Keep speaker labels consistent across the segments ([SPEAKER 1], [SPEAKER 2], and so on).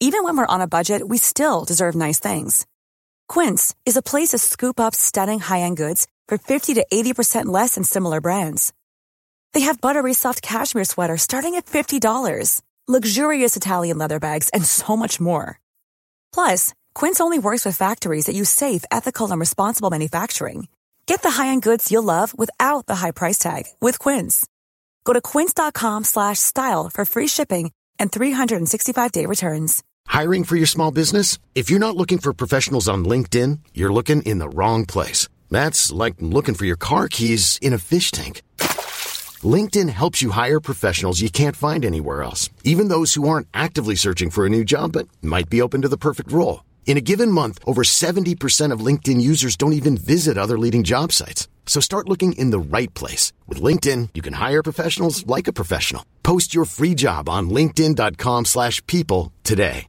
[SPEAKER 1] Even when we're on a budget, we still deserve nice things. Quince is a place to scoop up stunning high-end goods for 50 to 80% less than similar brands. They have buttery soft cashmere sweaters starting at $50, luxurious Italian leather bags, and so much more. Plus, Quince only works with factories that use safe, ethical, and responsible manufacturing. Get the high-end goods you'll love without the high price tag with Quince. Go to quince.com/style for free shipping and 365-day returns.
[SPEAKER 2] Hiring for your small business? If you're not looking for professionals on LinkedIn, you're looking in the wrong place. That's like looking for your car keys in a fish tank. LinkedIn helps you hire professionals you can't find anywhere else, even those who aren't actively searching for a new job but might be open to the perfect role. In a given month, over 70% of LinkedIn users don't even visit other leading job sites. So start looking in the right place. With LinkedIn, you can hire professionals like a professional. Post your free job on linkedin.com/people today.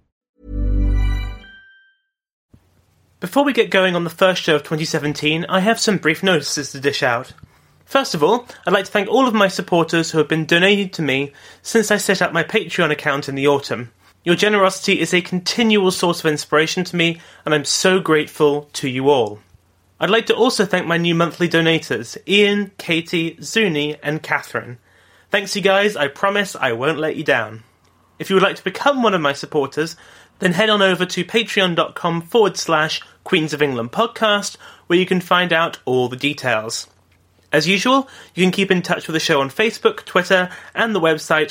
[SPEAKER 3] Before we get going on the first show of 2017, I have some brief notices to dish out. First of all, I'd like to thank all of my supporters who have been donating to me since I set up my Patreon account in the autumn. Your generosity is a continual source of inspiration to me, and I'm so grateful to you all. I'd like to also thank my new monthly donators, Ian, Katie, Zuni, and Catherine. Thanks you guys, I promise I won't let you down. If you would like to become one of my supporters, then head on over to patreon.com/Queens of England podcast, where you can find out all the details. As usual, you can keep in touch with the show on Facebook, Twitter, and the website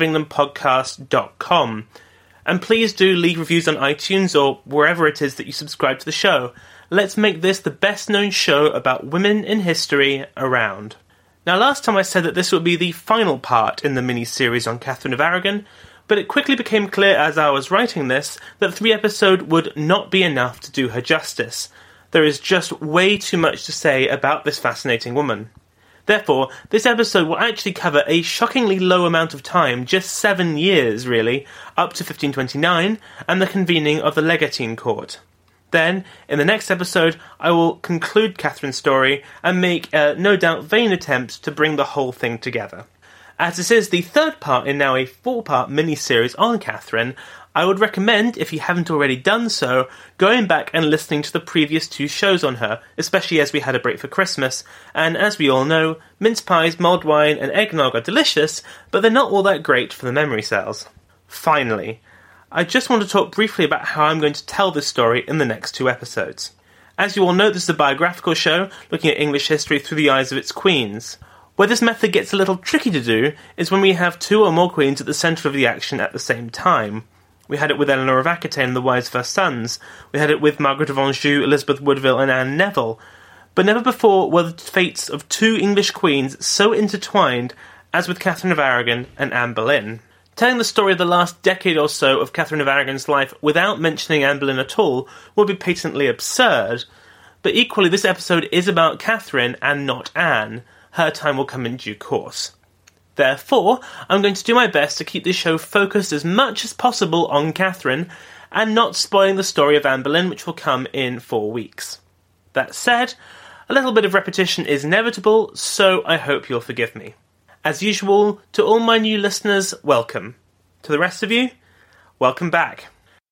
[SPEAKER 3] queensofenglandpodcast.com. And please do leave reviews on iTunes or wherever it is that you subscribe to the show. Let's make this the best-known show about women in history around. Now, last time I said that this would be the final part in the mini-series on Catherine of Aragon, but it quickly became clear as I was writing this that 3 episodes would not be enough to do her justice. There is just way too much to say about this fascinating woman. Therefore, this episode will actually cover a shockingly low amount of time, just 7 years, really, up to 1529, and the convening of the Legatine Court. Then, in the next episode, I will conclude Catherine's story and make a no doubt vain attempt to bring the whole thing together. As this is the third part in now a 4-part mini-series on Catherine, I would recommend, if you haven't already done so, going back and listening to the previous 2 shows on her, especially as we had a break for Christmas, and as we all know, mince pies, mulled wine, and eggnog are delicious, but they're not all that great for the memory cells. Finally, I just want to talk briefly about how I'm going to tell this story in the next 2 episodes. As you all know, this is a biographical show, looking at English history through the eyes of its queens. Where this method gets a little tricky to do is when we have 2 or more queens at the centre of the action at the same time. We had it with Eleanor of Aquitaine and the Wives of her Sons. We had it with Margaret of Anjou, Elizabeth Woodville, and Anne Neville. But never before were the fates of 2 English queens so intertwined as with Catherine of Aragon and Anne Boleyn. Telling the story of the last decade or so of Catherine of Aragon's life without mentioning Anne Boleyn at all would be patently absurd. But equally, this episode is about Catherine and not Anne. Her time will come in due course. Therefore, I'm going to do my best to keep this show focused as much as possible on Catherine, and not spoiling the story of Anne Boleyn, which will come in 4 weeks. That said, a little bit of repetition is inevitable, so I hope you'll forgive me. As usual, to all my new listeners, welcome. To the rest of you, welcome back.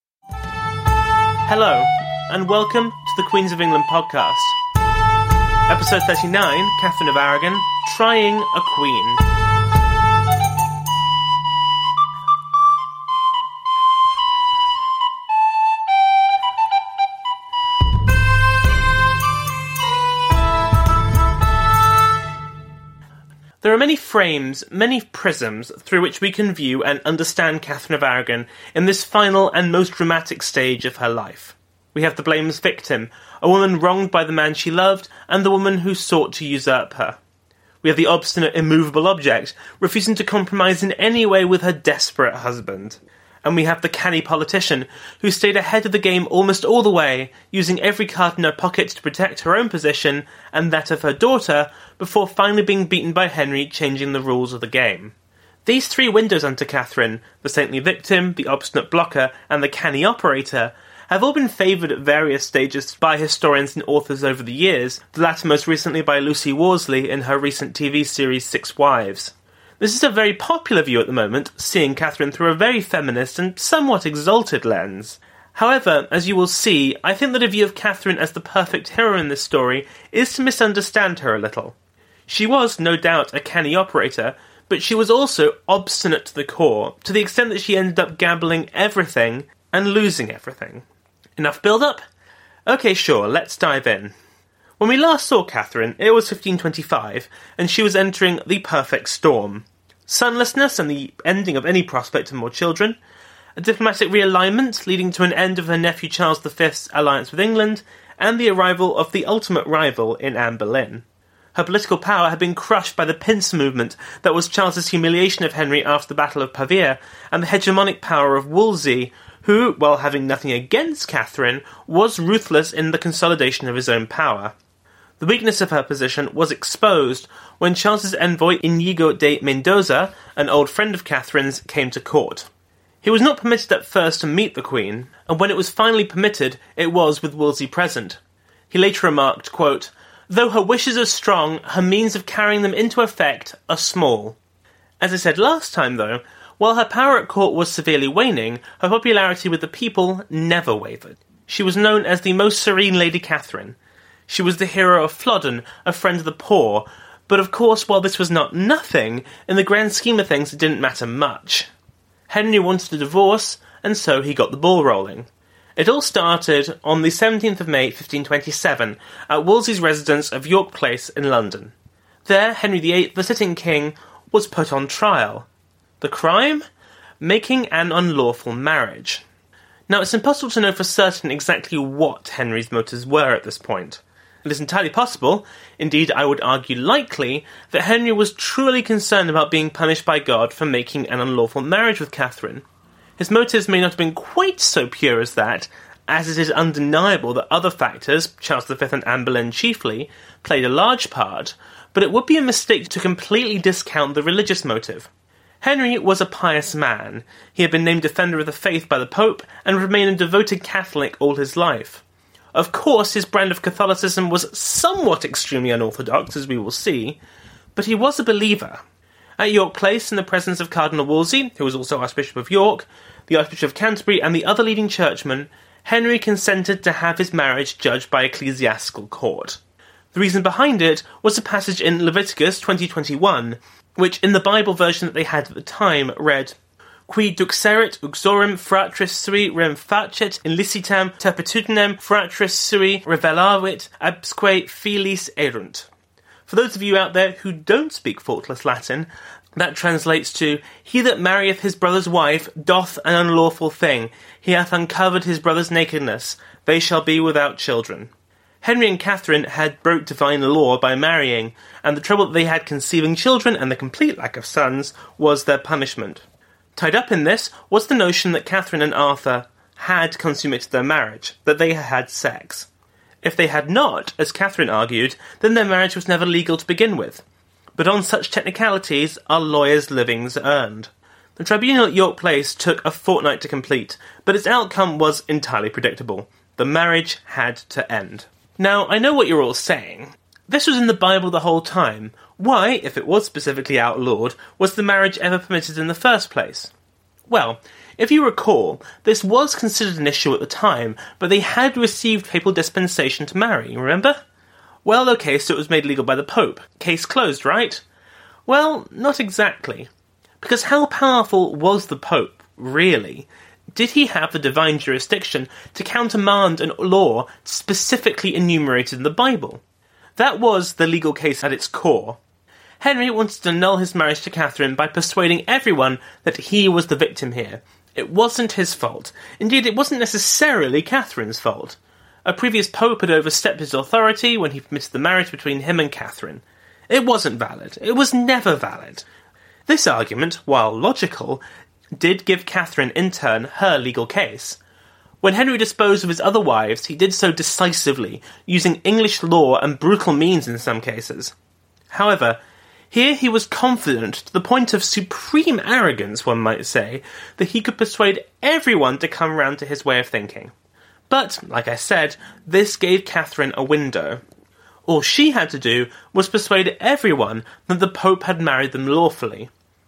[SPEAKER 3] Hello, and welcome to the Queens of England podcast. Episode 39, Catherine of Aragon, Trying a Queen. There are many frames, many prisms, through which we can view and understand Catherine of Aragon in this final and most dramatic stage of her life. We have the blameless victim, a woman wronged by the man she loved, and the woman who sought to usurp her. We have the obstinate, immovable object, refusing to compromise in any way with her desperate husband. And we have the canny politician, who stayed ahead of the game almost all the way, using every card in her pocket to protect her own position and that of her daughter, before finally being beaten by Henry, changing the rules of the game. These 3 windows onto Catherine, the saintly victim, the obstinate blocker, and the canny operator, have all been favoured at various stages by historians and authors over the years, the latter most recently by Lucy Worsley in her recent TV series 6 Wives. This is a very popular view at the moment, seeing Catherine through a very feminist and somewhat exalted lens. However, as you will see, I think that a view of Catherine as the perfect hero in this story is to misunderstand her a little. She was, no doubt, a canny operator, but she was also obstinate to the core, to the extent that she ended up gambling everything and losing everything. Enough build-up? Okay, sure, let's dive in. When we last saw Catherine, it was 1525, and she was entering the perfect storm. Sunlessness and the ending of any prospect of more children, a diplomatic realignment leading to an end of her nephew Charles V's alliance with England, and the arrival of the ultimate rival in Anne Boleyn. Her political power had been crushed by the pincer movement that was Charles's humiliation of Henry after the Battle of Pavia, and the hegemonic power of Wolsey, who, while having nothing against Catherine, was ruthless in the consolidation of his own power. The weakness of her position was exposed when Charles's envoy Inigo de Mendoza, an old friend of Catherine's, came to court. He was not permitted at first to meet the Queen, and when it was finally permitted, it was with Wolsey present. He later remarked, quote, "Though her wishes are strong, her means of carrying them into effect are small." As I said last time, though, while her power at court was severely waning, her popularity with the people never wavered. She was known as the most serene Lady Catherine. She was the hero of Flodden, a friend of the poor, but of course, while this was not nothing, in the grand scheme of things it didn't matter much. Henry wanted a divorce, and so he got the ball rolling. It all started on the 17th of May 1527 at Wolsey's residence of York Place in London. There, Henry VIII, the sitting king, was put on trial. The crime? Making an unlawful marriage. Now, it's impossible to know for certain exactly what Henry's motives were at this point. It is entirely possible, indeed I would argue likely, that Henry was truly concerned about being punished by God for making an unlawful marriage with Catherine. His motives may not have been quite so pure as that, as it is undeniable that other factors, Charles V and Anne Boleyn chiefly, played a large part, but it would be a mistake to completely discount the religious motive. Henry was a pious man. He had been named Defender of the Faith by the Pope, and would remain a devoted Catholic all his life. Of course, his brand of Catholicism was somewhat extremely unorthodox, as we will see, but he was a believer. At York Place, in the presence of Cardinal Wolsey, who was also Archbishop of York, the Archbishop of Canterbury, and the other leading churchmen, Henry consented to have his marriage judged by ecclesiastical court. The reason behind it was a passage in Leviticus 20:21, which, in the Bible version that they had at the time, read, Qui duxerit uxorem fratris sui rem facet illicitam turpitudinem fratris sui revelavit absque filis erunt. For those of you out there who don't speak faultless Latin, that translates to, He that marrieth his brother's wife doth an unlawful thing. He hath uncovered his brother's nakedness. They shall be without children. Henry and Catherine had broke divine law by marrying, and the trouble that they had conceiving children and the complete lack of sons was their punishment. Tied up in this was the notion that Catherine and Arthur had consummated their marriage, that they had sex. If they had not, as Catherine argued, then their marriage was never legal to begin with. But on such technicalities are lawyers' livings earned. The tribunal at York Place took a fortnight to complete, but its outcome was entirely predictable. The marriage had to end. Now, I know what you're all saying. This was in the Bible the whole time. Why, if it was specifically outlawed, was the marriage ever permitted in the first place? Well, if you recall, this was considered an issue at the time, but they had received papal dispensation to marry, remember? Well, okay, so it was made legal by the Pope. Case closed, right? Well, not exactly. Because how powerful was the Pope, really? Did he have the divine jurisdiction to countermand a law specifically enumerated in the Bible? That was the legal case at its core. Henry wanted to annul his marriage to Catherine by persuading everyone that he was the victim here. It wasn't his fault. Indeed, it wasn't necessarily Catherine's fault. A previous pope had overstepped his authority when he permitted the marriage between him and Catherine. It wasn't valid. It was never valid. This argument, while logical, did give Catherine, in turn, her legal case. When Henry disposed of his other wives, he did so decisively, using English law and brutal means in some cases. However, here he was confident, to the point of supreme arrogance, one might say, that he could persuade everyone to come round to his way of thinking. But, like I said, this gave Catherine a window. All she had to do was persuade everyone that the Pope had married them lawfully.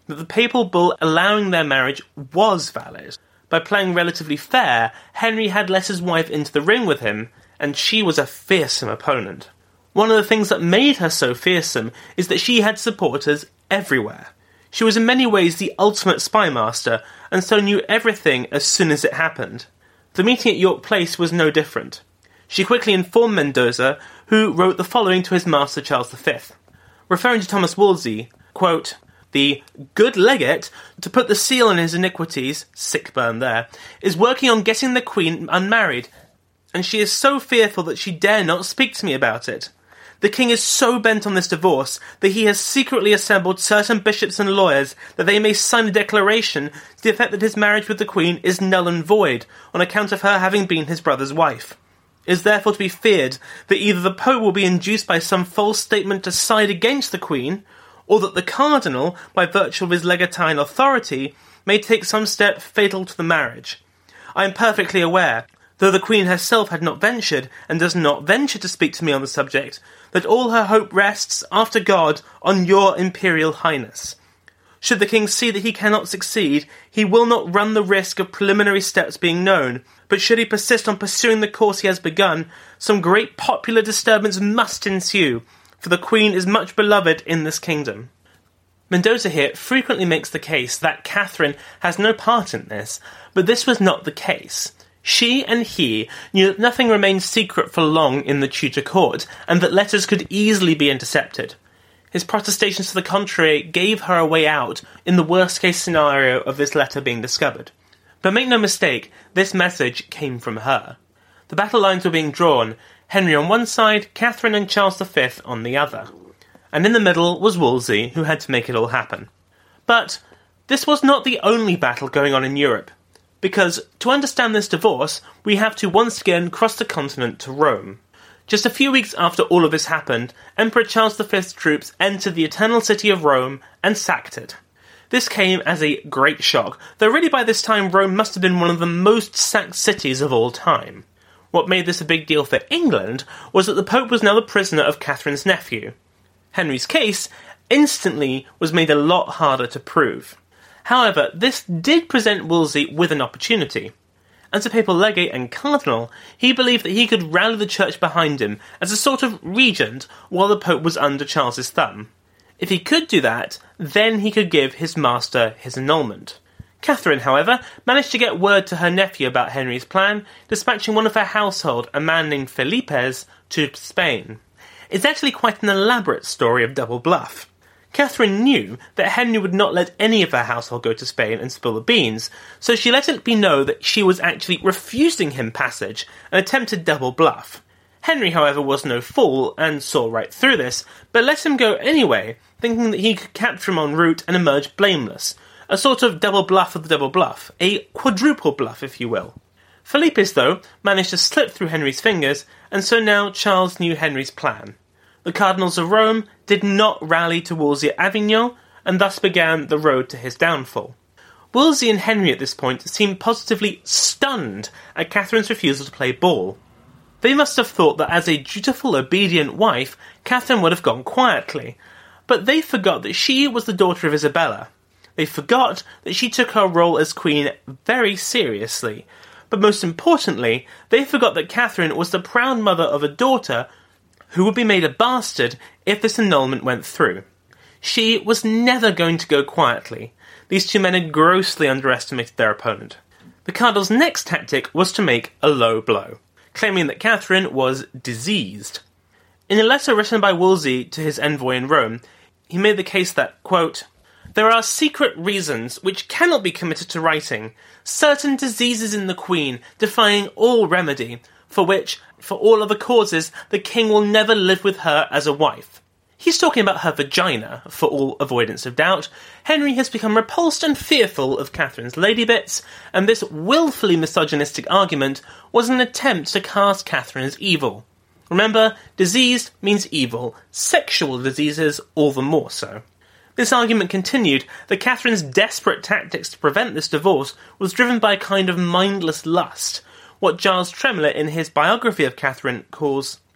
[SPEAKER 3] that the papal bull allowing their marriage was valid. By playing relatively fair, Henry had let his wife into the ring with him, and she was a fearsome opponent. One of the things that made her so fearsome is that she had supporters everywhere. She was in many ways the ultimate spy master, and so knew everything as soon as it happened. The meeting at York Place was no different. She quickly informed Mendoza, who wrote the following to his master Charles V. Referring to Thomas Wolsey, quote, "The good legate, to put the seal on his iniquities," sick burn there, "is working on getting the Queen unmarried, and she is so fearful that she dare not speak to me about it. The king is so bent on this divorce that he has secretly assembled certain bishops and lawyers that they may sign a declaration to the effect that his marriage with the Queen is null and void on account of her having been his brother's wife. It is therefore to be feared that either the Pope will be induced by some false statement to side against the Queen, or that the Cardinal, by virtue of his legatine authority, may take some step fatal to the marriage. I am perfectly aware, though the Queen herself had not ventured, and does not venture to speak to me on the subject, that all her hope rests, after God, on your Imperial Highness. Should the King see that he cannot succeed, he will not run the risk of preliminary steps being known, but should he persist on pursuing the course he has begun, some great popular disturbance must ensue, for the Queen is much beloved in this kingdom." Mendoza here frequently makes the case that Catherine has no part in this, but this was not the case. She and he knew that nothing remained secret for long in the Tudor court, and that letters could easily be intercepted. His protestations to the contrary gave her a way out in the worst-case scenario of this letter being discovered. But make no mistake, this message came from her. The battle lines were being drawn, Henry on one side, Catherine and Charles V on the other. And in the middle was Wolsey, who had to make it all happen. But this was not the only battle going on in Europe, because to understand this divorce, we have to once again cross the continent to Rome. Just a few weeks after all of this happened, Emperor Charles V's troops entered the Eternal City of Rome and sacked it. This came as a great shock, though really by this time Rome must have been one of the most sacked cities of all time. What made this a big deal for England was that the Pope was now the prisoner of Catherine's nephew. Henry's case instantly was made a lot harder to prove. However, this did present Wolsey with an opportunity. As a papal legate and cardinal, he believed that he could rally the church behind him as a sort of regent while the Pope was under Charles's thumb. If he could do that, then he could give his master his annulment. Catherine, however, managed to get word to her nephew about Henry's plan, dispatching one of her household, a man named Felipes, to Spain. It's actually quite an elaborate story of double bluff. Catherine knew that Henry would not let any of her household go to Spain and spill the beans, so she let it be known that she was actually refusing him passage, an attempted double bluff. Henry, however, was no fool, and saw right through this, but let him go anyway, thinking that he could capture him en route and emerge blameless. A sort of double bluff of the double bluff, a quadruple bluff, if you will. Felipes, though, managed to slip through Henry's fingers, and so now Charles knew Henry's plan. The cardinals of Rome did not rally to Wolsey at Avignon, and thus began the road to his downfall. Wolsey and Henry at this point seemed positively stunned at Catherine's refusal to play ball. They must have thought that as a dutiful, obedient wife, Catherine would have gone quietly, but they forgot that she was the daughter of Isabella. They forgot that she took her role as queen very seriously, but most importantly, they forgot that Catherine was the proud mother of a daughter who would be made a bastard if this annulment went through. She was never going to go quietly. These two men had grossly underestimated their opponent. The cardinal's next tactic was to make a low blow, claiming that Catherine was diseased. In a letter written by Wolsey to his envoy in Rome, he made the case that, quote, "There are secret reasons which cannot be committed to writing, certain diseases in the Queen, defying all remedy, for which, for all other causes, the king will never live with her as a wife." He's talking about her vagina, for all avoidance of doubt. Henry has become repulsed and fearful of Catherine's lady bits, and this willfully misogynistic argument was an attempt to cast Catherine as evil. Remember, diseased means evil, sexual diseases all the more so. This argument continued that Catherine's desperate tactics to prevent this divorce was driven by a kind of mindless lust, what Giles Tremlett in his biography of Catherine calls,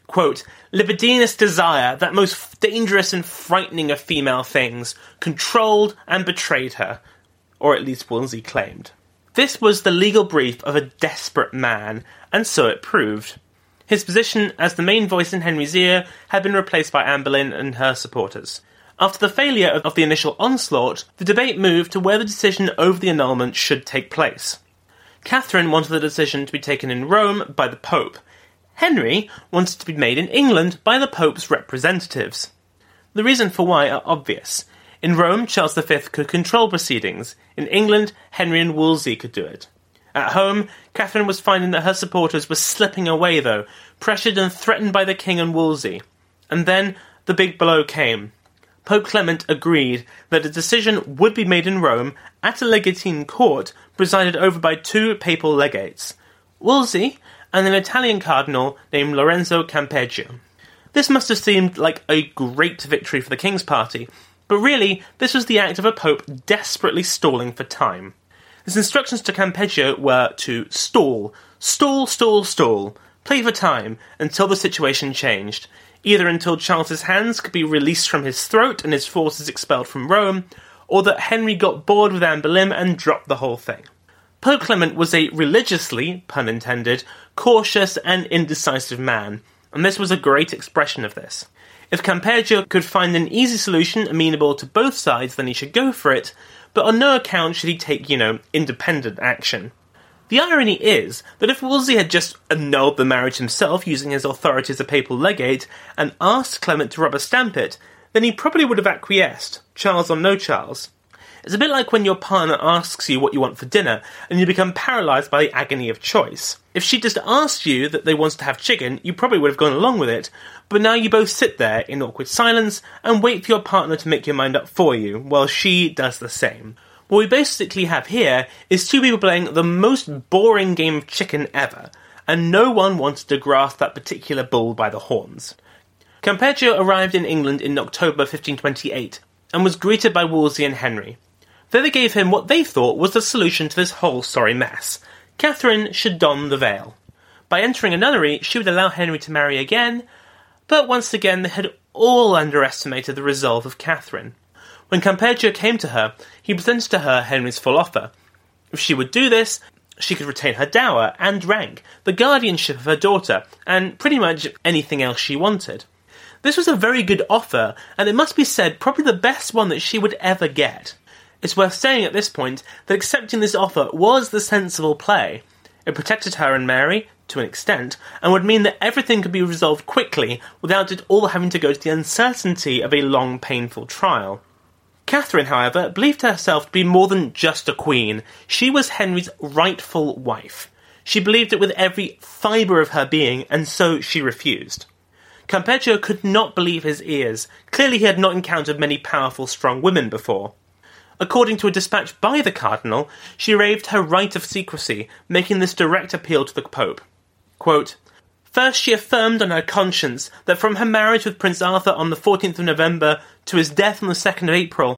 [SPEAKER 3] quote, libidinous desire, that most dangerous and frightening of female things, controlled and betrayed her, or at least Wolsey claimed. This was the legal brief of a desperate man, and so it proved. His position as the main voice in Henry's ear had been replaced by Anne Boleyn and her supporters. After the failure of the initial onslaught, the debate moved to where the decision over the annulment should take place. Catherine wanted the decision to be taken in Rome by the Pope. Henry wanted it to be made in England by the Pope's representatives. The reason for why are obvious. In Rome, Charles V could control proceedings. In England, Henry and Wolsey could do it. At home, Catherine was finding that her supporters were slipping away, though, pressured and threatened by the king and Wolsey. And then the big blow came. Pope Clement agreed that a decision would be made in Rome at a legatine court presided over by 2 papal legates, Wolsey and an Italian cardinal named Lorenzo Campeggio. This must have seemed like a great victory for the king's party, but really this was the act of a pope desperately stalling for time. His instructions to Campeggio were to stall, play for time until the situation changed, either until Charles's hands could be released from his throat and his forces expelled from Rome, or that Henry got bored with Anne Boleyn and dropped the whole thing. Pope Clement was a religiously, pun intended, cautious and indecisive man, and this was a great expression of this. If Campeggio could find an easy solution amenable to both sides, then he should go for it, but on no account should he take, independent action. The irony is that if Wolsey had just annulled the marriage himself using his authority as a papal legate and asked Clement to rubber stamp it, then he probably would have acquiesced, Charles or no Charles. It's a bit like when your partner asks you what you want for dinner and you become paralysed by the agony of choice. If she just asked you that they wanted to have chicken, you probably would have gone along with it, but now you both sit there in awkward silence and wait for your partner to make your mind up for you, while she does the same. What we basically have here is 2 people playing the most boring game of chicken ever, and no one wanted to grasp that particular bull by the horns. Campeggio arrived in England in October 1528, and was greeted by Wolsey and Henry. There they gave him what they thought was the solution to this whole sorry mess. Catherine should don the veil. By entering a nunnery, she would allow Henry to marry again, but once again they had all underestimated the resolve of Catherine. When Campeggio came to her, he presented to her Henry's full offer. If she would do this, she could retain her dower and rank, the guardianship of her daughter, and pretty much anything else she wanted. This was a very good offer, and it must be said probably the best one that she would ever get. It's worth saying at this point that accepting this offer was the sensible play. It protected her and Mary, to an extent, and would mean that everything could be resolved quickly without it all having to go to the uncertainty of a long, painful trial. Catherine, however, believed herself to be more than just a queen. She was Henry's rightful wife. She believed it with every fibre of her being, and so she refused. Campeggio could not believe his ears. Clearly he had not encountered many powerful, strong women before. According to a dispatch by the cardinal, she raved her right of secrecy, making this direct appeal to the Pope. Quote, first she affirmed on her conscience that from her marriage with Prince Arthur on the 14th of November to his death on the 2nd of April.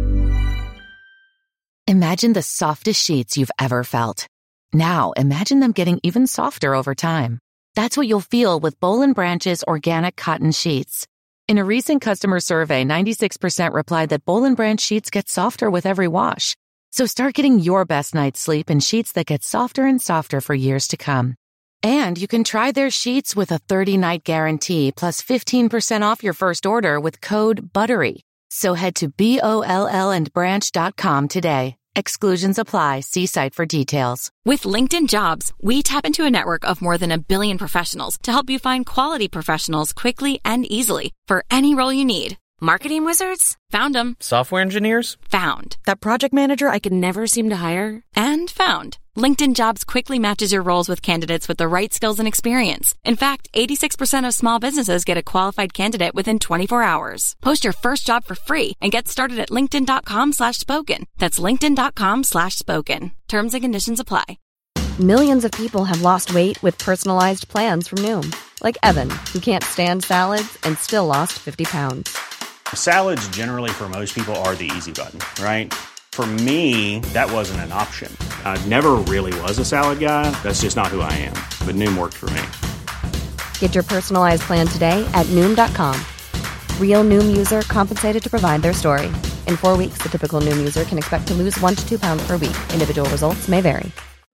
[SPEAKER 4] Imagine the softest sheets you've ever felt. Now imagine them getting even softer over time. That's what you'll feel with Boll & Branch's organic cotton sheets. In a recent customer survey, 96% replied that Boll & Branch sheets get softer with every wash. So start getting your best night's sleep in sheets that get softer and softer for years to come. And you can try their sheets with a 30-night guarantee plus 15% off your first order with code BUTTERY. So head to BOLLandbranch.com today. Exclusions apply. See site for details.
[SPEAKER 5] With LinkedIn Jobs, we tap into a network of more than 1 billion professionals to help you find quality professionals quickly and easily for any role you need. Marketing wizards? Found them.
[SPEAKER 6] Software engineers?
[SPEAKER 5] Found. That project manager I could never seem to hire? And found. LinkedIn Jobs quickly matches your roles with candidates with the right skills and experience. In fact, 86% of small businesses get a qualified candidate within 24 hours. Post your first job for free and get started at linkedin.com/spoken. That's linkedin.com/spoken. Terms and conditions apply.
[SPEAKER 7] Millions of people have lost weight with personalized plans from Noom. Like Evan, who can't stand salads and still lost 50 pounds.
[SPEAKER 8] Salads generally for most people are the easy button, right? For me, that wasn't an option. I never really was a salad guy. That's just not who I am. But Noom worked for me.
[SPEAKER 7] Get your personalized plan today at Noom.com. Real Noom user compensated to provide their story. In 4 weeks, the typical Noom user can expect to lose 1 to 2 pounds per week. Individual results may vary.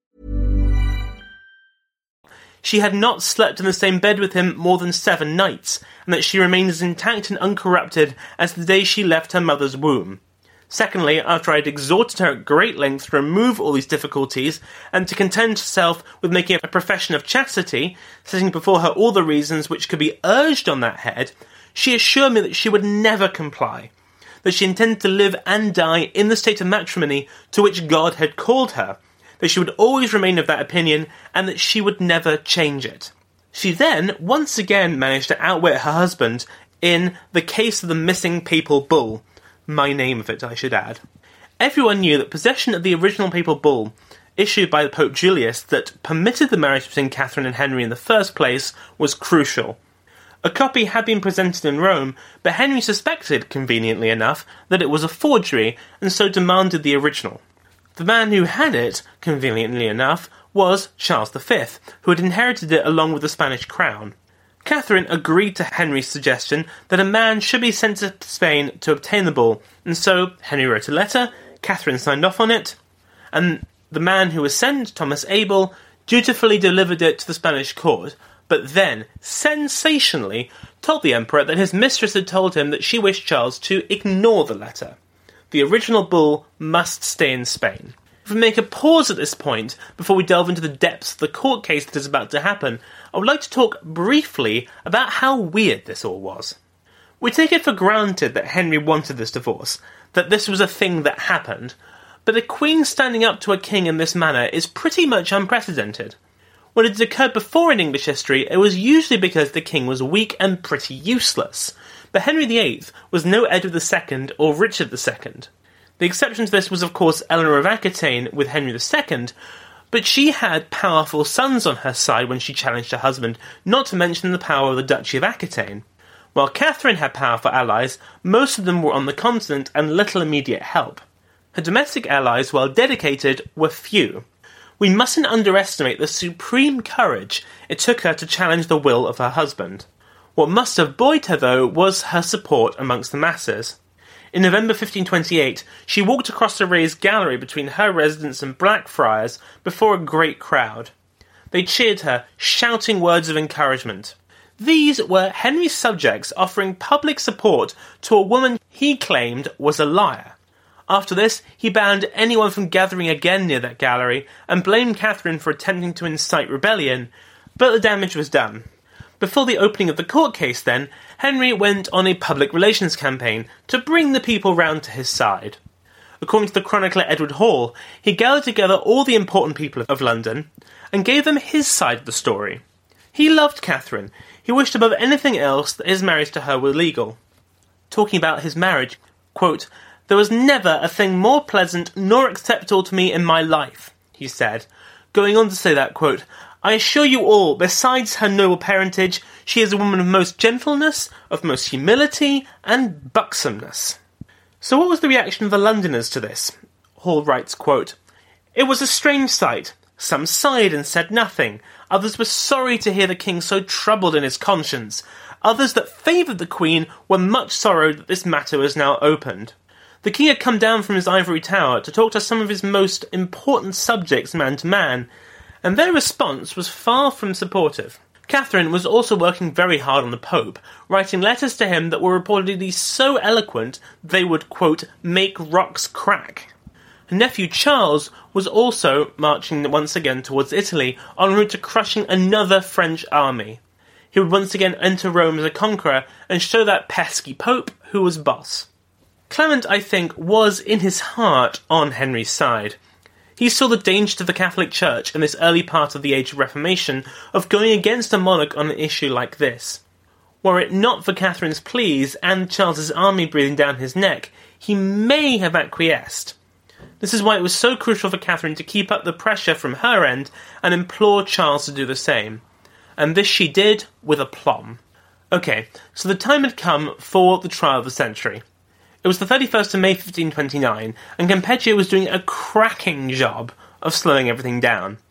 [SPEAKER 3] She had not slept in the same bed with him more than 7 nights, and that she remained as intact and uncorrupted as the day she left her mother's womb. Secondly, after I had exhorted her at great length to remove all these difficulties, and to content herself with making a profession of chastity, setting before her all the reasons which could be urged on that head, she assured me that she would never comply, that she intended to live and die in the state of matrimony to which God had called her, that she would always remain of that opinion, and that she would never change it. She then once again managed to outwit her husband in the case of the missing papal bull. My name of it, I should add. Everyone knew that possession of the original papal bull, issued by Pope Julius, that permitted the marriage between Catherine and Henry in the first place, was crucial. A copy had been presented in Rome, but Henry suspected, conveniently enough, that it was a forgery, and so demanded the original. The man who had it, conveniently enough, was Charles V, who had inherited it along with the Spanish crown. Catherine agreed to Henry's suggestion that a man should be sent to Spain to obtain the bull, and so Henry wrote a letter, Catherine signed off on it, and the man who was sent, Thomas Abel, dutifully delivered it to the Spanish court, but then, sensationally, told the emperor that his mistress had told him that she wished Charles to ignore the letter. The original bull must stay in Spain. If we make a pause at this point, before we delve into the depths of the court case that is about to happen, I would like to talk briefly about how weird this all was. We take it for granted that Henry wanted this divorce, that this was a thing that happened, but a queen standing up to a king in this manner is pretty much unprecedented. When it had occurred before in English history, it was usually because the king was weak and pretty useless, but Henry VIII was no Edward II or Richard II. The exception to this was, of course, Eleanor of Aquitaine with Henry II, but she had powerful sons on her side when she challenged her husband, not to mention the power of the Duchy of Aquitaine. While Catherine had powerful allies, most of them were on the continent and little immediate help. Her domestic allies, while dedicated, were few. We mustn't underestimate the supreme courage it took her to challenge the will of her husband. What must have buoyed her, though, was her support amongst the masses. In November 1528, she walked across the raised gallery between her residence and Blackfriars before a great crowd. They cheered her, shouting words of encouragement. These were Henry's subjects offering public support to a woman he claimed was a liar. After this, he banned anyone from gathering again near that gallery and blamed Catherine for attempting to incite rebellion, but the damage was done. Before the opening of the court case, then, Henry went on a public relations campaign to bring the people round to his side. According to the chronicler Edward Hall, he gathered together all the important people of London and gave them his side of the story. He loved Catherine. He wished above anything else that his marriage to her were legal. Talking about his marriage, quote, "There was never a thing more pleasant nor acceptable to me in my life," he said, going on to say that, quote, "I assure you all, besides her noble parentage, she is a woman of most gentleness, of most humility, and buxomness." So what was the reaction of the Londoners to this? Hall writes, quote, "It was a strange sight. Some sighed and said nothing. Others were sorry to hear the king so troubled in his conscience. Others that favoured the queen were much sorrowed that this matter was now opened. The king had come down from his ivory tower to talk to some of his most important subjects man to man, and their response was far from supportive. Catherine was also working very hard on the Pope, writing letters to him that were reportedly so eloquent they would, quote, make rocks crack. Her nephew Charles was also marching once again towards Italy, en route to crushing another French army. He would once again enter Rome as a conqueror and show that pesky Pope who was boss. Clement, I think, was in his heart on Henry's side. He saw the danger to the Catholic Church in this early part of the Age of Reformation of going against a monarch on an issue like this. Were it not for Catherine's pleas and Charles's army breathing down his neck, he may have acquiesced. This is why it was so crucial for Catherine to keep up the pressure from her end and implore Charles to do the same. And this she did with aplomb. Okay, so the time had come for the trial of the century. It was the 31st of May 1529, and Campeggio was doing a cracking job of slowing everything down.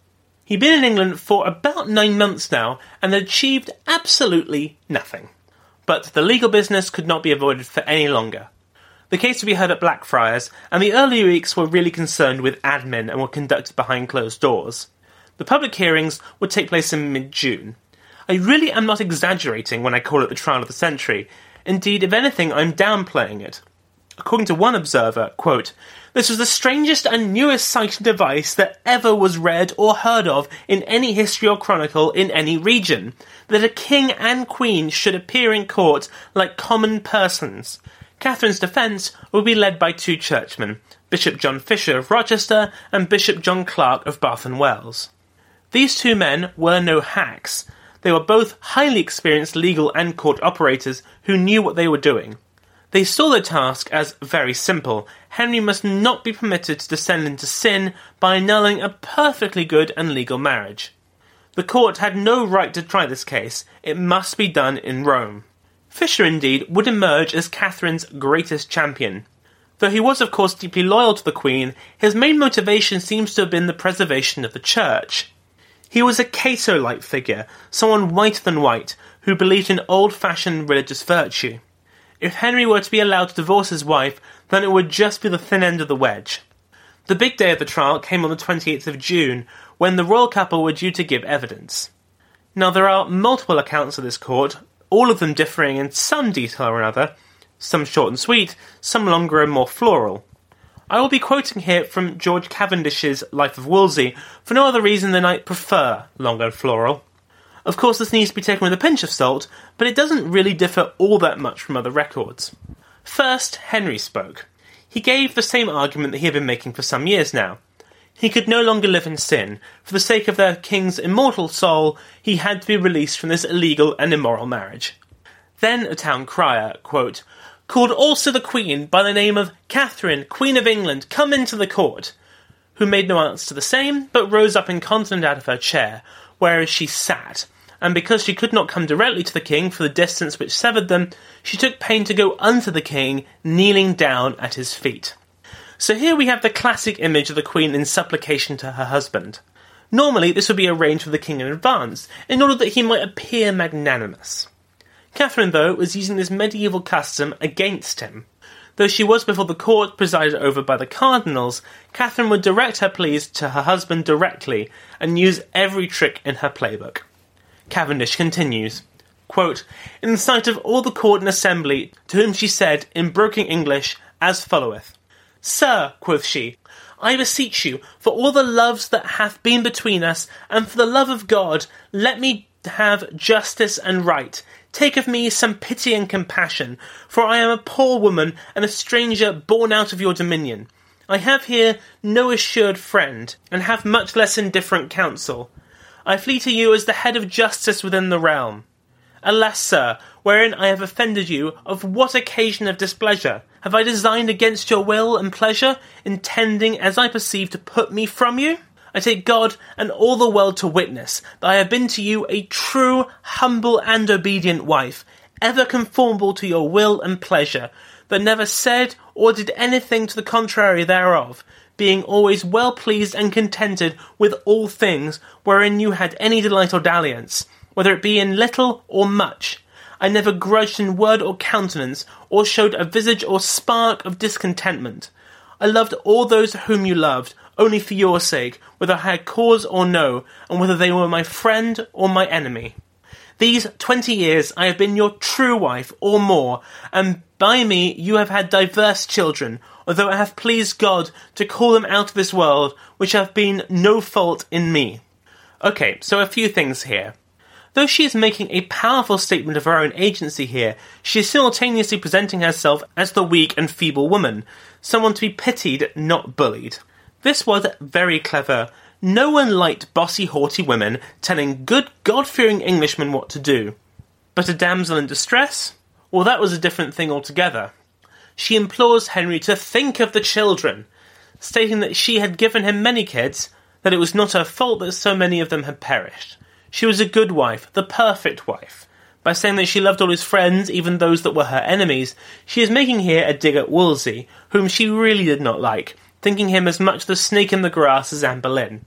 [SPEAKER 3] He'd been in England for about 9 months now and had achieved absolutely nothing. But the legal business could not be avoided for any longer. The case would be heard at Blackfriars, and the early weeks were really concerned with admin and were conducted behind closed doors. The public hearings would take place in mid-June. I really am not exaggerating when I call it the trial of the century. Indeed, if anything, I'm downplaying it. According to one observer, quote, "This was the strangest and newest sight and device that ever was read or heard of in any history or chronicle in any region, that a king and queen should appear in court like common persons. Catherine's defence will be led by 2 churchmen, Bishop John Fisher of Rochester and Bishop John Clark of Bath and Wells. These 2 men were no hacks. They were both highly experienced legal and court operators who knew what they were doing. They saw their task as very simple. Henry must not be permitted to descend into sin by annulling a perfectly good and legal marriage. The court had no right to try this case. It must be done in Rome." Fisher, indeed, would emerge as Catherine's greatest champion. Though he was, of course, deeply loyal to the Queen, his main motivation seems to have been the preservation of the Church. He was a Cato-like figure, someone whiter than white, who believed in old-fashioned religious virtue. If Henry were to be allowed to divorce his wife, then it would just be the thin end of the wedge. The big day of the trial came on the 28th of June, when the royal couple were due to give evidence. Now, there are multiple accounts of this court, all of them differing in some detail or another, some short and sweet, some longer and more floral. I will be quoting here from George Cavendish's Life of Wolsey, for no other reason than I prefer long and floral. Of course, this needs to be taken with a pinch of salt, but it doesn't really differ all that much from other records. First, Henry spoke. He gave the same argument that he had been making for some years now. He could no longer live in sin. For the sake of their king's immortal soul, he had to be released from this illegal and immoral marriage. Then a town crier, quote, "called also the Queen by the name of Catherine, Queen of England, come into the court," who made no answer to the same, but rose up incontinent out of her chair, whereas she sat, and because she could not come directly to the king for the distance which severed them, she took pain to go unto the king, kneeling down at his feet. So here we have the classic image of the Queen in supplication to her husband. Normally this would be arranged with the king in advance, in order that he might appear magnanimous. Catherine, though, was using this medieval custom against him. Though she was before the court presided over by the cardinals, Catherine would direct her pleas to her husband directly, and use every trick in her playbook. Cavendish continues, quote, "In the sight of all the court and assembly, to whom she said, in broken English, as followeth. Sir, quoth she, I beseech you, for all the loves that hath been between us, and for the love of God, let me have justice and right. Take of me some pity and compassion, for I am a poor woman and a stranger born out of your dominion. I have here no assured friend, and have much less indifferent counsel. I flee to you as the head of justice within the realm. Alas, sir, wherein I have offended you, of what occasion of displeasure? Have I designed against your will and pleasure, intending, as I perceive, to put me from you? I take God and all the world to witness that I have been to you a true, humble, and obedient wife, ever conformable to your will and pleasure, that never said or did anything to the contrary thereof, being always well pleased and contented with all things wherein you had any delight or dalliance, whether it be in little or much. I never grudged in word or countenance, or showed a visage or spark of discontentment. I loved all those whom you loved, only for your sake, whether I had cause or no, and whether they were my friend or my enemy. These 20 years I have been your true wife, or more, and by me you have had diverse children, although it hath pleased God to call them out of this world, which have been no fault in me." Okay, so a few things here. Though she is making a powerful statement of her own agency here, she is simultaneously presenting herself as the weak and feeble woman, someone to be pitied, not bullied. This was very clever. No one liked bossy, haughty women telling good, God-fearing Englishmen what to do. But a damsel in distress? Well, that was a different thing altogether. She implores Henry to think of the children, stating that she had given him many kids, that it was not her fault that so many of them had perished. She was a good wife, the perfect wife. By saying that she loved all his friends, even those that were her enemies, she is making here a dig at Wolsey, whom she really did not like, thinking him as much the snake in the grass as Anne Boleyn.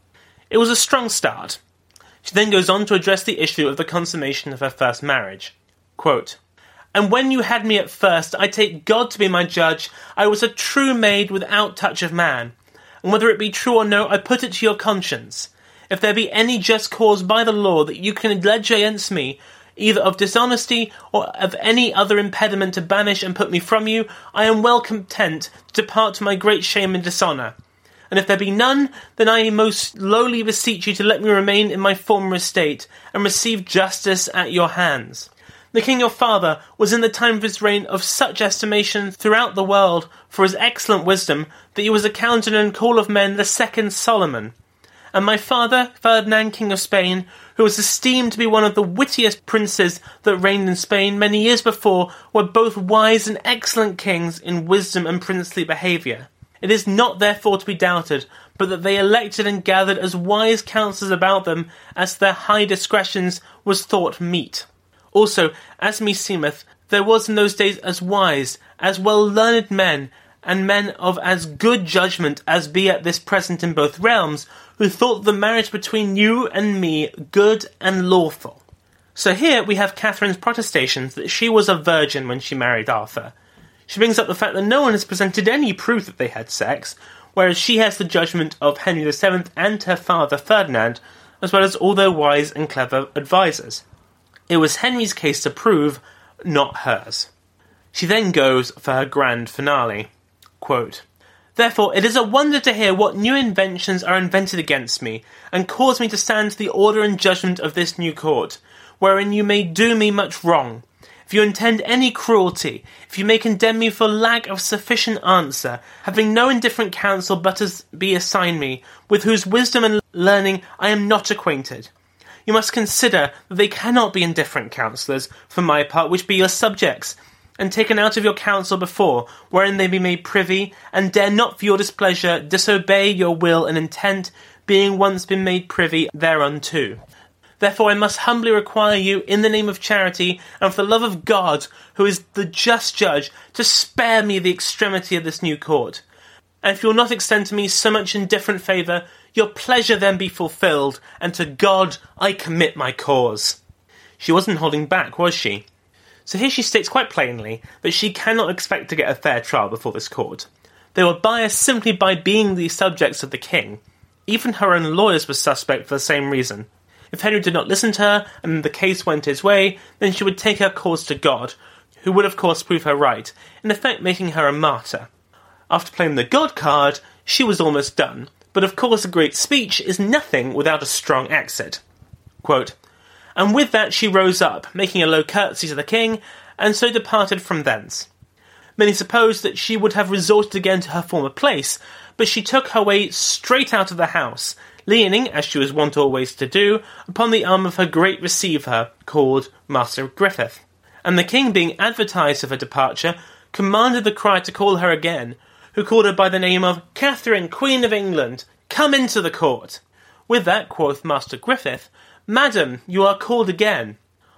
[SPEAKER 3] It was a strong start. She then goes on to address the issue of the consummation of her first marriage. Quote, "And when you had me at first, I take God to be my judge, I was a true maid without touch of man. And whether it be true or no, I put it to your conscience. If there be any just cause by the law that you can allege against me, either of dishonesty or of any other impediment to banish and put me from you, I am well content to depart to my great shame and dishonour. And if there be none, then I most lowly beseech you to let me remain in my former estate, and receive justice at your hands. The king your father was in the time of his reign of such estimation throughout the world for his excellent wisdom, that he was accounted in call of men the second Solomon. And my father, Ferdinand, king of Spain, who was esteemed to be one of the wittiest princes that reigned in Spain many years before, were both wise and excellent kings in wisdom and princely behaviour. It is not therefore to be doubted, but that they elected and gathered as wise counsellors about them as their high discretions was thought meet. Also, as meseemeth, there was in those days as wise, as well learned men, and men of as good judgment as be at this present in both realms, who thought the marriage between you and me good and lawful." So here we have Catherine's protestations that she was a virgin when she married Arthur. She brings up the fact that no one has presented any proof that they had sex, whereas she has the judgment of Henry VII and her father Ferdinand, as well as all their wise and clever advisers. It was Henry's case to prove, not hers. She then goes for her grand finale. Quote, "Therefore it is a wonder to hear what new inventions are invented against me, and cause me to stand to the order and judgment of this new court, wherein you may do me much wrong. If you intend any cruelty, if you may condemn me for lack of sufficient answer, having no indifferent counsel but as be assigned me, with whose wisdom and learning I am not acquainted, you must consider that they cannot be indifferent counsellors, for my part, which be your subjects, and taken out of your counsel before, wherein they be made privy, and dare not for your displeasure disobey your will and intent, being once been made privy thereunto. Therefore I must humbly require you, in the name of charity, and for the love of God, who is the just judge, to spare me the extremity of this new court. And if you will not extend to me so much indifferent favour, your pleasure then be fulfilled, and to God I commit my cause." She wasn't holding back, was she? So here she states quite plainly that she cannot expect to get a fair trial before this court. They were biased simply by being the subjects of the king. Even her own lawyers were suspect for the same reason. If Henry did not listen to her, and the case went his way, then she would take her cause to God, who would of course prove her right, in effect making her a martyr. After playing the God card, she was almost done, but of course a great speech is nothing without a strong exit. Quote, "And with that she rose up, making a low curtsy to the king, and so departed from thence. Many supposed that she would have resorted again to her former place, but she took her way straight out of the house, leaning, as she was wont always to do, upon the arm of her great receiver, called Master Griffith. And the king, being advertised of her departure, commanded the crier to call her again, who called her by the name of Catherine, Queen of England, come into the court. With that, quoth Master Griffith, Madam, you are called again.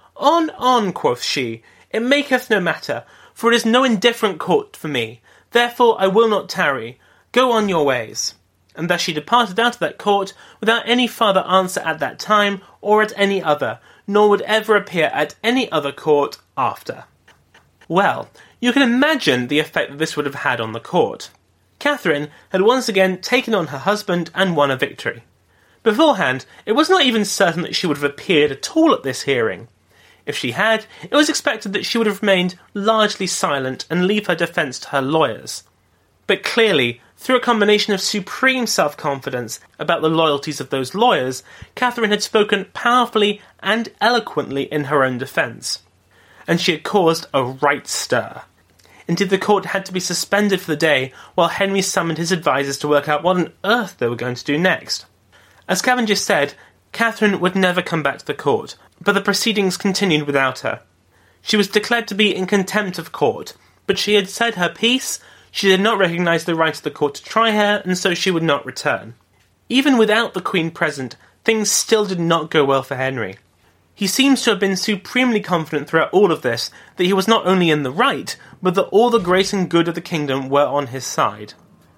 [SPEAKER 3] On, quoth she, it maketh no matter, for it is no indifferent court for me, therefore I will not tarry. Go on your ways. And thus she departed out of that court without any farther answer at that time, or at any other, nor would ever appear at any other court after. Well, you can imagine the effect that this would have had on the court. Catherine had once again taken on her husband and won a victory. Beforehand, it was not even certain that she would have appeared at all at this hearing. If she had, it was expected that she would have remained largely silent and leave her defence to her lawyers. But clearly, through a combination of supreme self-confidence about the loyalties of those lawyers, Catherine had spoken powerfully and eloquently in her own defence. And she had caused a right stir. Indeed, the court had to be suspended for the day while Henry summoned his advisers to work out what on earth they were going to do next. As Cavendish said, Catherine would never come back to the court, but the proceedings continued without her. She was declared to be in contempt of court, but she had said her piece. She did not recognise the right of the court to try her, and so she would not return. Even without the Queen present, things still did not go well for Henry. He seems to have been supremely confident throughout all of this that he was not only in the right, but that all the grace and good of the kingdom were on his side.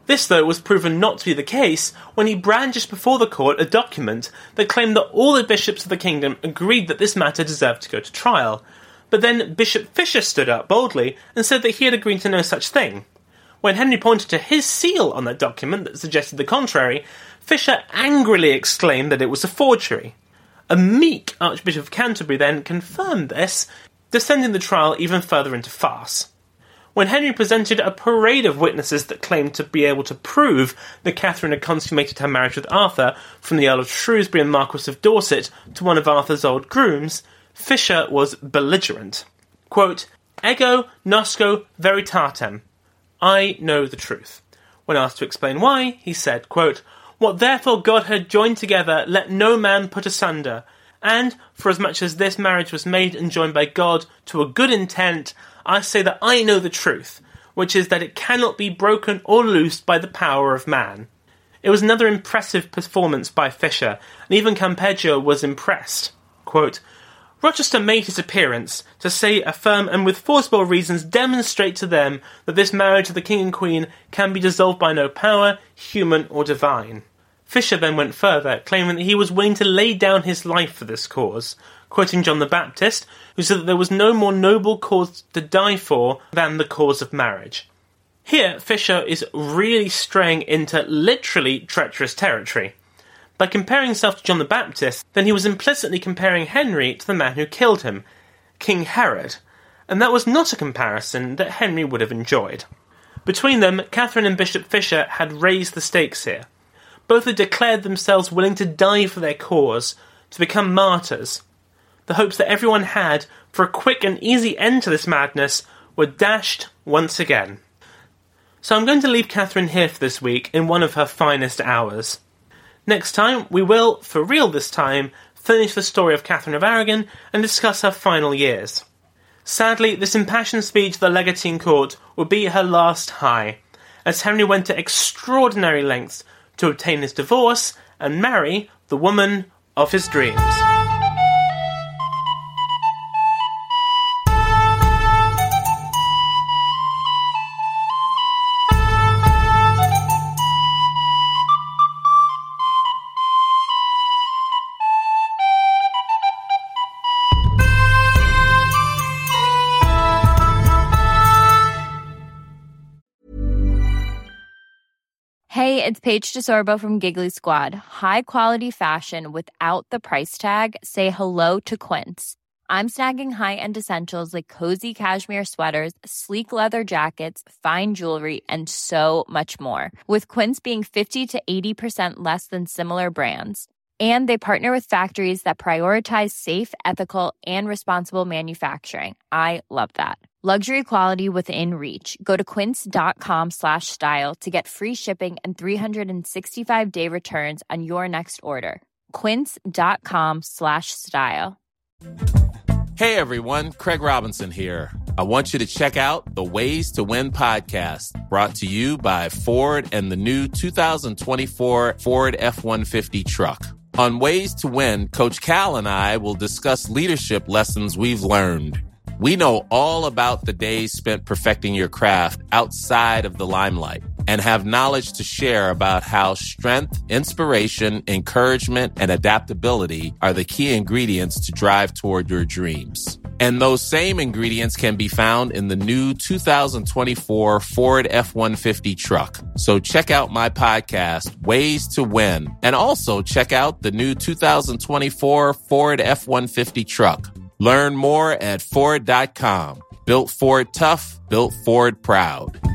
[SPEAKER 3] This, though, was proven not to be the case when he brandished before the court a document that claimed that all the bishops of the kingdom agreed that this matter deserved to go to trial. But then Bishop Fisher stood up boldly and said that he had agreed to no such thing. When Henry pointed to his seal on that document that suggested the contrary, Fisher angrily exclaimed that it was a forgery. A meek Archbishop of Canterbury then confirmed this, descending the trial even further into farce. When Henry presented a parade of witnesses that claimed to be able to prove that Catherine had consummated her marriage with Arthur, from the Earl of Shrewsbury and Marquis of Dorset to one of Arthur's old grooms, Fisher was belligerent. Quote, "Ego nosco veritatem." I know the truth. When asked to explain why, he said, quote, "What therefore God had joined together, let no man put asunder. And, for as much as this marriage was made and joined by God to a good intent, I say that I know the truth, which is that it cannot be broken or loosed by the power of man." It was another impressive performance by Fisher, and even Campeggio was impressed. Quote, "Rochester made his appearance, to say, affirm, and with forcible reasons demonstrate to them that this marriage of the King and Queen can be dissolved by no power, human or divine." Fisher then went further, claiming that he was willing to lay down his life for this cause, quoting John the Baptist, who said that there was no more noble cause to die for than the cause of marriage. Here, Fisher is really straying into literally treacherous territory. By comparing himself to John the Baptist, then he was implicitly comparing Henry to the man who killed him, King Herod, and that was not a comparison that Henry would have enjoyed. Between them, Catherine and Bishop Fisher had raised the stakes here. Both had declared themselves willing to die for their cause, to become martyrs. The hopes that everyone had for a quick and easy end to this madness were dashed once again. So I'm going to leave Catherine here for this week in one of her finest hours. Next time, we will, for real this time, finish the story of Catherine of Aragon and discuss her final years. Sadly, this impassioned speech of the Legatine Court will be her last high, as Henry went to extraordinary lengths to obtain his divorce and marry the woman of his dreams.
[SPEAKER 6] Hey, it's Paige DeSorbo from Giggly Squad. High quality fashion without the price tag. Say hello to Quince. I'm snagging high-end essentials like cozy cashmere sweaters, sleek leather jackets, fine jewelry, and so much more. With Quince being 50 to 80% less than similar brands. And they partner with factories that prioritize safe, ethical, and responsible manufacturing. I love that. Luxury quality within reach. Go to quince.com/style to get free shipping and 365-day returns on your next order. Quince.com/style.
[SPEAKER 9] Hey everyone, Craig Robinson here. I want you to check out the Ways to Win podcast, brought to you by Ford and the new 2024 Ford F-150 truck. On Ways to Win, Coach Cal and I will discuss leadership lessons we've learned. We know all about the days spent perfecting your craft outside of the limelight and have knowledge to share about how strength, inspiration, encouragement, and adaptability are the key ingredients to drive toward your dreams. And those same ingredients can be found in the new 2024 Ford F-150 truck. So check out my podcast, Ways to Win, and also check out the new 2024 Ford F-150 truck. Learn more at Ford.com. Built Ford tough, built Ford proud.